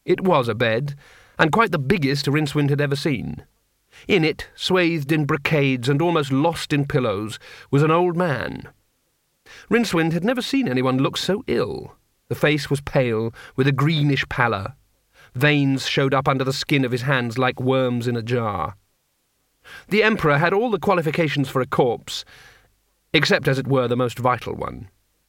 It was a bed, and quite the biggest Rincewind had ever seen. In it, swathed in brocades and almost lost in pillows, was an old man. Rincewind had never seen anyone look so ill. The face was pale, with a greenish pallor. Veins showed up under the skin of his hands like worms in a jar. The Emperor had all the qualifications for a corpse, except, as it were, the most vital one.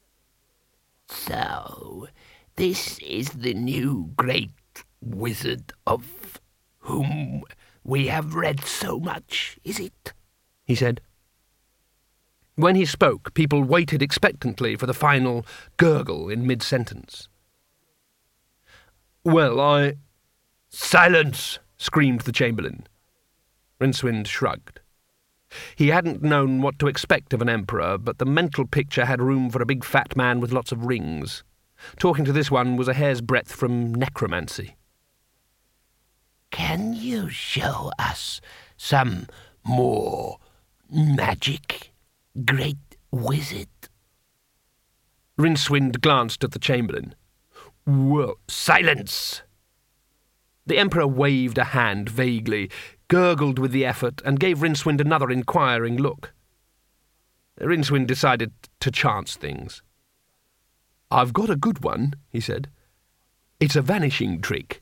"So, this is the new great wizard of whom we have read so much, is it?" he said. When he spoke, people waited expectantly for the final gurgle in mid-sentence. "Well, "Silence!" screamed the Chamberlain. Rincewind shrugged. He hadn't known what to expect of an emperor, but the mental picture had room for a big fat man with lots of rings. Talking to this one was a hair's breadth from necromancy. "Can you show us some more magic, great wizard?" Rincewind glanced at the Chamberlain. "Well, silence!" The Emperor waved a hand vaguely, gurgled with the effort, and gave Rincewind another inquiring look. Rincewind decided to chance things. "I've got a good one," he said. "It's a vanishing trick."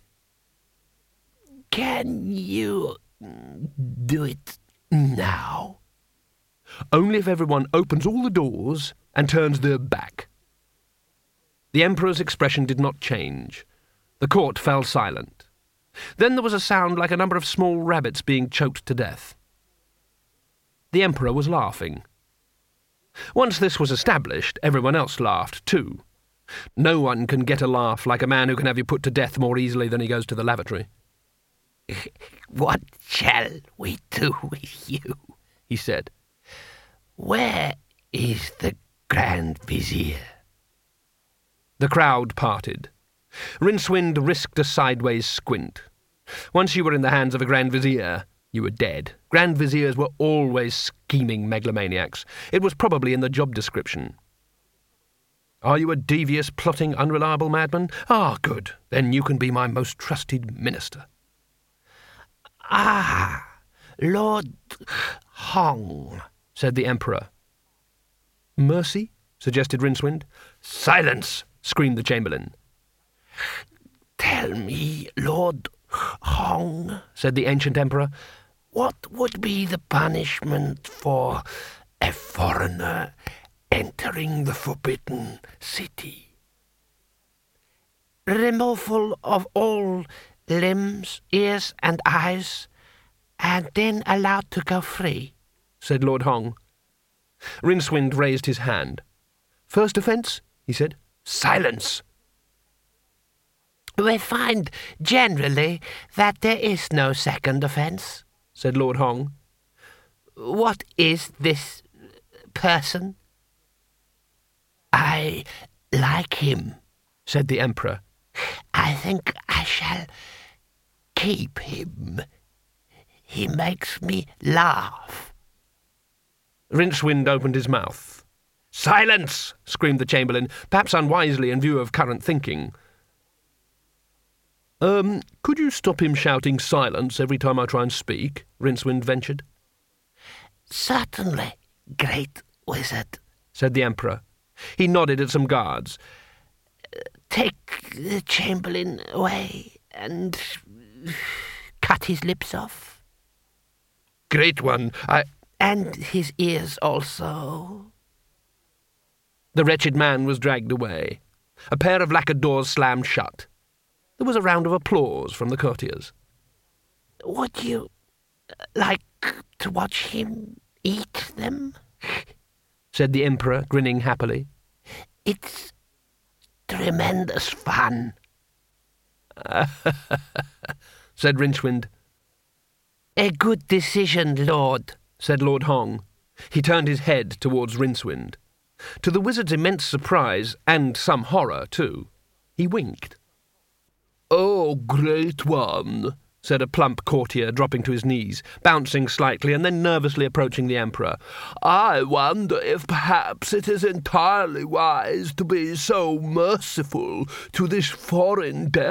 "Can you do it now?" "Only if everyone opens all the doors and turns their back." The Emperor's expression did not change. The court fell silent. Then there was a sound like a number of small rabbits being choked to death. The Emperor was laughing. Once this was established, everyone else laughed too. No one can get a laugh like a man who can have you put to death more easily than he goes to the lavatory. "What shall we do with you?" he said. "Where is the Grand Vizier?" The crowd parted. Rincewind risked a sideways squint. Once you were in the hands of a Grand Vizier, you were dead. Grand Viziers were always scheming megalomaniacs. It was probably in the job description. "Are you a devious, plotting, unreliable madman? Ah, good. Then you can be my most trusted minister." "Ah, Lord Hong," said the Emperor. "Mercy?" suggested Rincewind. "Silence!" screamed the Chamberlain. "Tell me, Lord Hong," said the ancient Emperor, "what would be the punishment for a foreigner entering the Forbidden City?" "Removal of all limbs, ears, and eyes, and then allowed to go free," said Lord Hong. Rincewind raised his hand. "First offence?" he said. "Silence!" "We find generally that there is no second offence," said Lord Hong. "What is this person?" "I like him," said the Emperor. "I think I shall keep him. He makes me laugh." Rincewind opened his mouth. "Silence!" screamed the Chamberlain, perhaps unwisely in view of current thinking. Could you stop him shouting silence every time I try and speak?" Rincewind ventured. "Certainly, great wizard," said the Emperor. He nodded at some guards. "Take the Chamberlain away and cut his lips off." "Great one, And his ears also." The wretched man was dragged away. A pair of lacquered doors slammed shut. There was a round of applause from the courtiers. "Would you like to watch him eat them?" said the Emperor, grinning happily. "It's tremendous fun." said Rincewind. "A good decision, Lord," said Lord Hong. He turned his head towards Rincewind. To the wizard's immense surprise, and some horror too, he winked. "Oh, great one," said a plump courtier, dropping to his knees, bouncing slightly, and then nervously approaching the Emperor. "I wonder if perhaps it is entirely wise to be so merciful to this foreign devil."